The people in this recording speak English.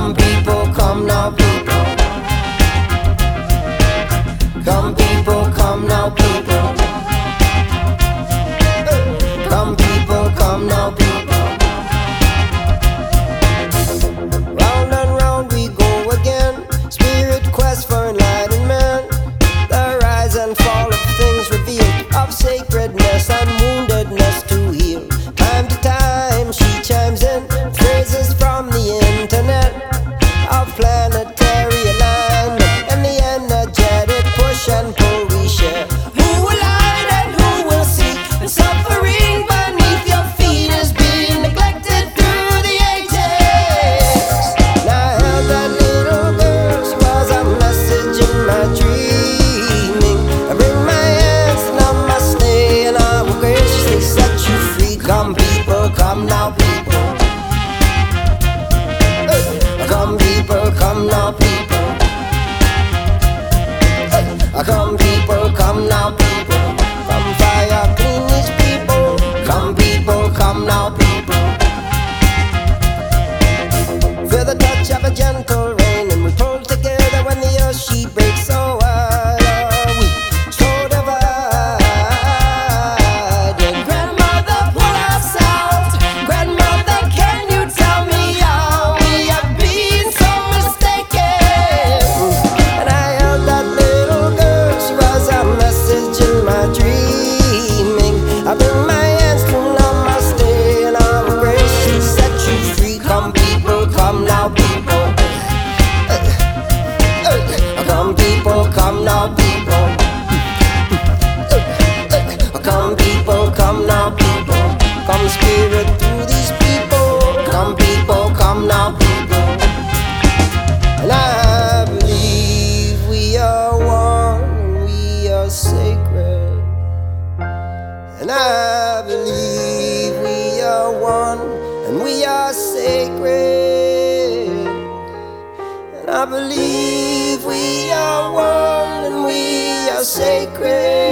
Come people, come now people. Come people, come now people. Come people, come now people. Round and round we go again. Spirit quest for enlightenment. The rise and fall of things revealed, of sacredness and woundedness to heal. Time to time she chimes in phrases from the internet of planetary alignment and the energetic push and pull we share. Who will hide and who will seek? And suffering beneath your feet is being neglected through the ages. Now I held that little girl, she was a message in my dreaming. I bring my hands to namaste and I will graciously set you free. Come people, come now people. Come people, come now people. Come people, come now people. Come fire clean these people. Come people, come now people. Feel the touch of a gentle rain and we pull together when the earth she breaks. So wide are we so divided. Grandmother, pull us out. Grandmother, can you tell me how we have been so mistaken? And I held that little girl, she was a message in my dreaming. I bring my hands to namaste and I will graciously set you free. Come people, come now people. Come people, come now people. Come people, come now people. Come spirit through these people. Come people, come now people. And I believe we are one, we are sacred. And I believe we are one and we are sacred. And I believe we are one and we are sacred.